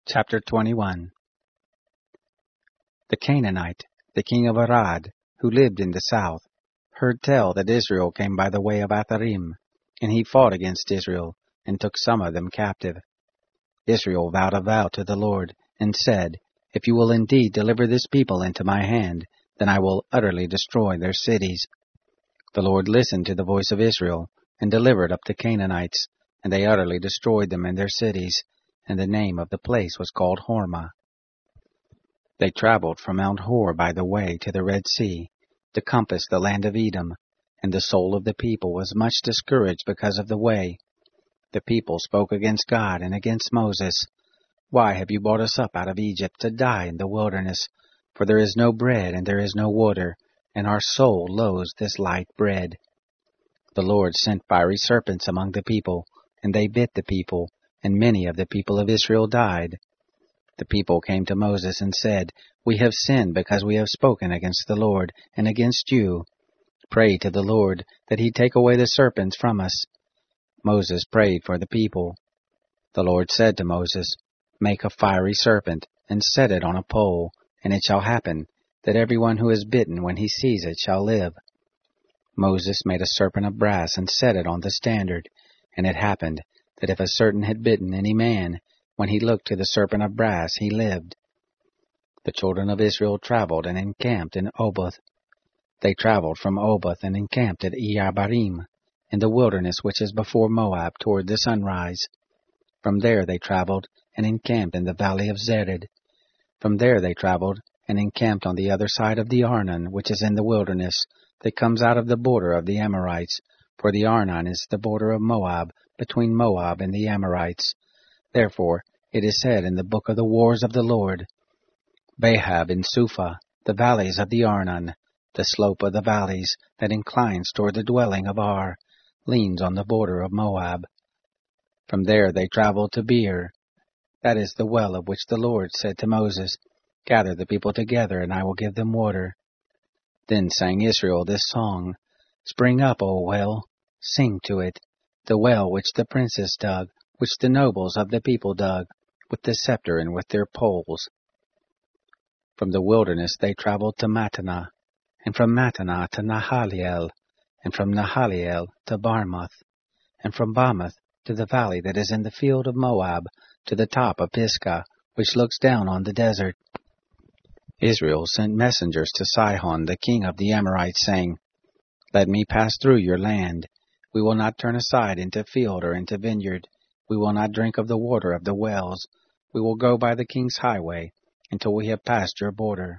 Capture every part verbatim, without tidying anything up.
Chapter twenty-one. The Canaanite, the king of Arad, who lived in the south, heard tell that Israel came by the way of Atharim, and he fought against Israel, and took some of them captive. Israel vowed a vow to the Lord, and said, If you will indeed deliver this people into my hand, then I will utterly destroy their cities. The Lord listened to the voice of Israel, and delivered up the Canaanites, and they utterly destroyed them and their cities, and the name of the place was called Hormah. They traveled from Mount Hor by the way to the Red Sea, to compass the land of Edom, and the soul of the people was much discouraged because of the way. The people spoke against God and against Moses. Why have you brought us up out of Egypt to die in the wilderness? For there is no bread and there is no water, and our soul loathes this light bread. The Lord sent fiery serpents among the people, and they bit the people, and many of the people of Israel died. The people came to Moses and said, We have sinned because we have spoken against the Lord and against you. Pray to the Lord that he take away the serpents from us. Moses prayed for the people. The Lord said to Moses, Make a fiery serpent, and set it on a pole, and it shall happen that everyone who is bitten when he sees it shall live. Moses made a serpent of brass and set it on the standard, and it happened that if a certain had bitten any man, when he looked to the serpent of brass, he lived. The children of Israel traveled and encamped in Oboth. They traveled from Oboth and encamped at Iye-abarim, in the wilderness which is before Moab toward the sunrise. From there they traveled and encamped in the valley of Zered. From there they traveled and encamped on the other side of the Arnon, which is in the wilderness, that comes out of the border of the Amorites, for the Arnon is the border of Moab, between Moab and the Amorites. Therefore it is said in the book of the wars of the Lord, Bahab in Suphah, the valleys of the Arnon, the slope of the valleys that inclines toward the dwelling of Ar, leans on the border of Moab. From there they traveled to Beer. That is the well of which the Lord said to Moses, Gather the people together, and I will give them water. Then sang Israel this song, Spring up, O well, sing to it, the well which the princes dug, which the nobles of the people dug, with the scepter and with their poles. From the wilderness they traveled to Mattanah, and from Mattanah to Nahaliel, and from Nahaliel to Barmoth, and from Barmoth to the valley that is in the field of Moab, to the top of Pisgah, which looks down on the desert. Israel sent messengers to Sihon, the king of the Amorites, saying, Let me pass through your land. We will not turn aside into field or into vineyard. We will not drink of the water of the wells. We will go by the king's highway until we have passed your border.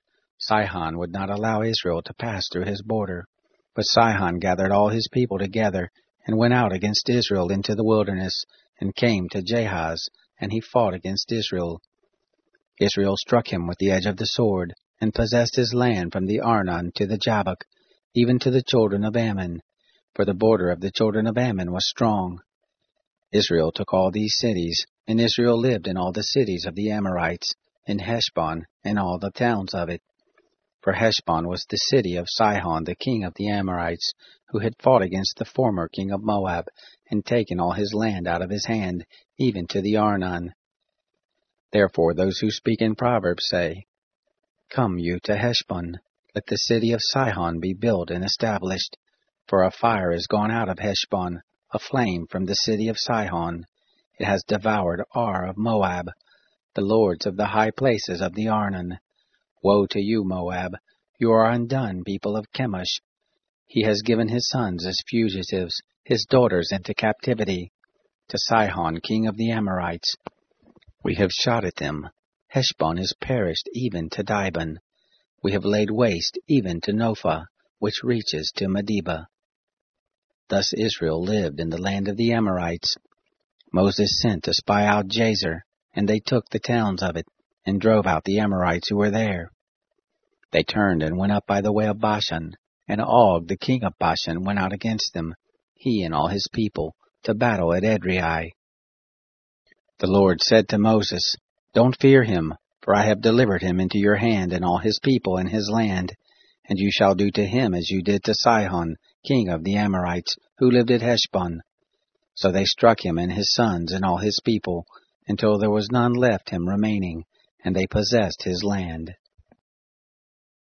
Sihon would not allow Israel to pass through his border, but Sihon gathered all his people together and went out against Israel into the wilderness, and came to Jahaz, and he fought against Israel. Israel struck him with the edge of the sword, and possessed his land from the Arnon to the Jabbok, even to the children of Ammon, for the border of the children of Ammon was strong. Israel took all these cities, and Israel lived in all the cities of the Amorites, in Heshbon, and all the towns of it. For Heshbon was the city of Sihon, the king of the Amorites, who had fought against the former king of Moab, and taken all his land out of his hand, even to the Arnon. Therefore those who speak in Proverbs say, Come you to Heshbon, let the city of Sihon be built and established. For a fire is gone out of Heshbon, a flame from the city of Sihon. It has devoured Ar of Moab, the lords of the high places of the Arnon. Woe to you, Moab! You are undone, people of Chemosh. He has given his sons as fugitives, his daughters into captivity. To Sihon, king of the Amorites, we have shot at them. Heshbon is perished even to Dibon. We have laid waste even to Nophah, which reaches to Medeba. Thus Israel lived in the land of the Amorites. Moses sent to spy out Jazer, and they took the towns of it, and drove out the Amorites who were there. They turned and went up by the way of Bashan, and Og, the king of Bashan, went out against them, he and all his people, to battle at Edrei. The Lord said to Moses, Don't fear him, for I have delivered him into your hand and all his people and his land, and you shall do to him as you did to Sihon, king of the Amorites, who lived at Heshbon. So they struck him and his sons and all his people, until there was none left him remaining, and they possessed his land.